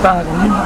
Para conmigo.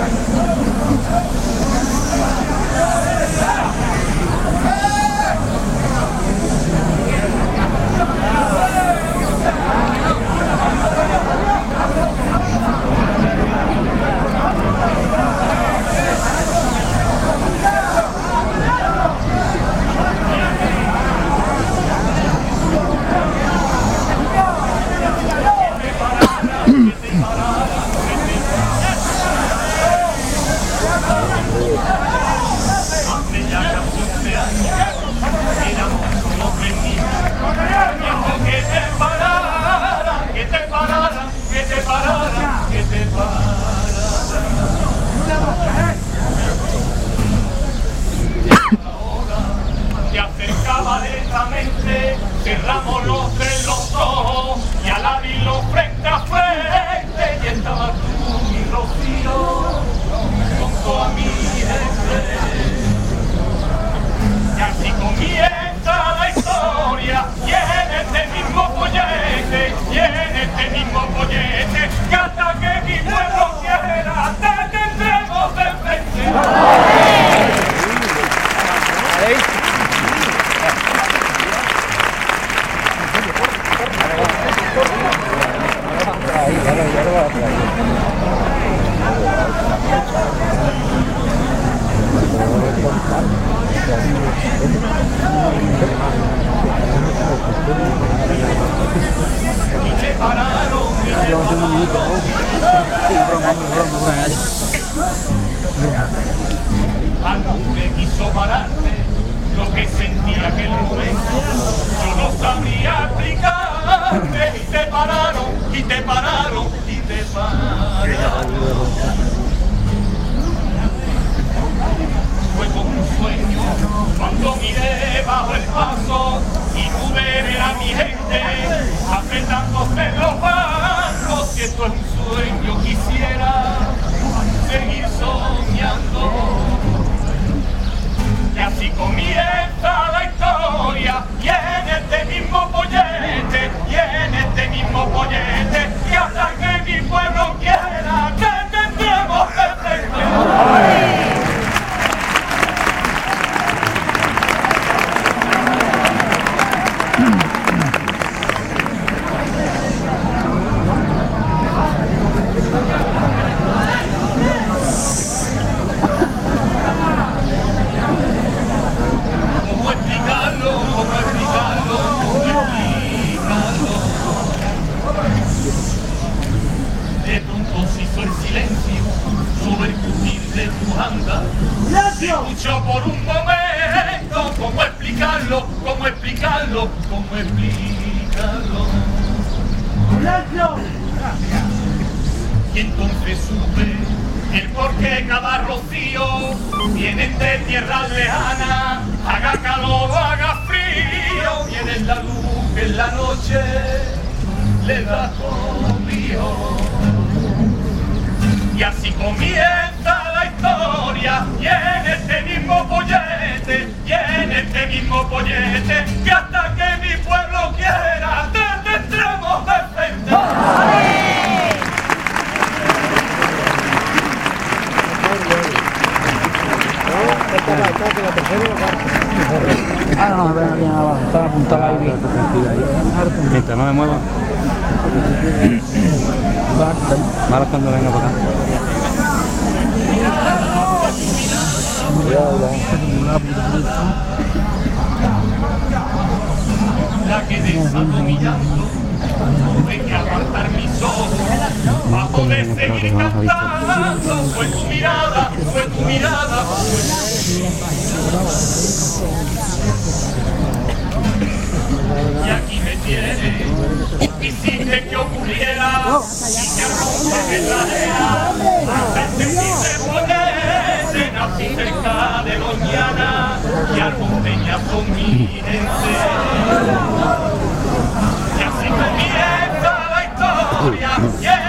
Te acercaba lentamente, cerramos los ojos y al abrirlo frente a frente y estaba tú, mi Rocío, junto a mi gente. Y así comienza la historia y en este mismo pollete, que hasta que mi pueblo quiera te tendremos de frente. Algún me quiso pararte lo que sentía aquel momento, yo no sabría explicarte y te pararon, y te pararon, y te pararon. Fue como un sueño cuando miré bajo el paso y pude ver a mi gente apretándose en los bancos. Si esto es un sueño quisiera seguir soñando. Y así comienza la historia y en este mismo pollete, y hasta que mi pueblo quiera te tendremos de frente. De pronto se hizo el silencio sobre el cutir de tu anda. Se escuchó por un momento cómo explicarlo. Y entonces supe el por qué cada rocío viene de tierras lejanas, haga calor o haga frío, viene la luz en la noche le da conmigo. Y así comienza la historia y en este mismo pollete, que hasta que mi pueblo quiera te tendremos de frente. No, ven aquí abajo, está apuntada ahí bien. Mientras no me muevo. Malo cuando venga para acá. La que desató mirando, tuve que aguantar mis ojos para poder seguir cantando. Fue tu mirada. Y aquí me tienes, quisiste que ocurriera y que rompe verdadera. Hacerte poner, nací cerca de Doñana y almonteña con mi gente. Y así comienza la historia.